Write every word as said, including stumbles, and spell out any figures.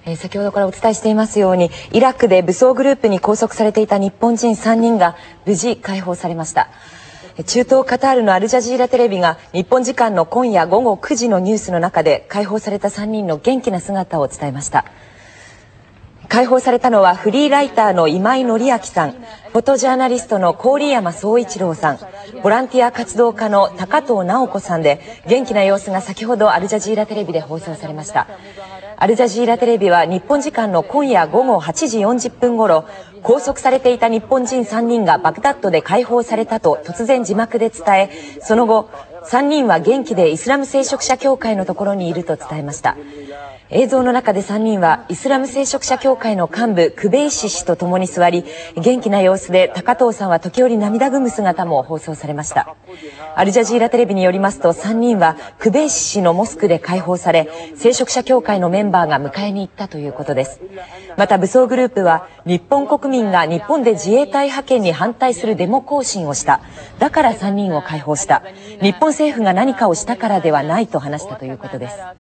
えー、先ほどからお伝えしていますように、イラクで武装グループに拘束されていた日本人さんにんが無事解放されました。中東カタールのアルジャジーラテレビが日本時間の今夜午後くじのニュースの中で解放されたさんにんの元気な姿を伝えました。解放されたのはフリーライターの今井紀明さん、フォトジャーナリストの郡山総一郎さん、ボランティア活動家の高藤直子さんで、元気な様子が先ほどアルジャジーラテレビで放送されました。アルジャジーラテレビは日本時間の今夜午後はちじよんじゅっぷん頃、拘束されていた日本人さんにんがバグダッドで解放されたと突然字幕で伝え、その後さんにんは元気でイスラム聖職者協会のところにいると伝えました。映像の中でさんにんはイスラム聖職者協会の幹部クベイシ氏と共に座り、元気な様子で高藤さんは時折涙ぐむ姿も放送されました。アルジャジーラテレビによりますと、さんにんはクベイシ氏のモスクで解放され、聖職者協会のメンバーが迎えに行ったということです。また武装グループは、日本国民が日本で自衛隊派遣に反対するデモ行進をした、だからさんにんを解放した、日本政府が何かをしたからではないと話したということです。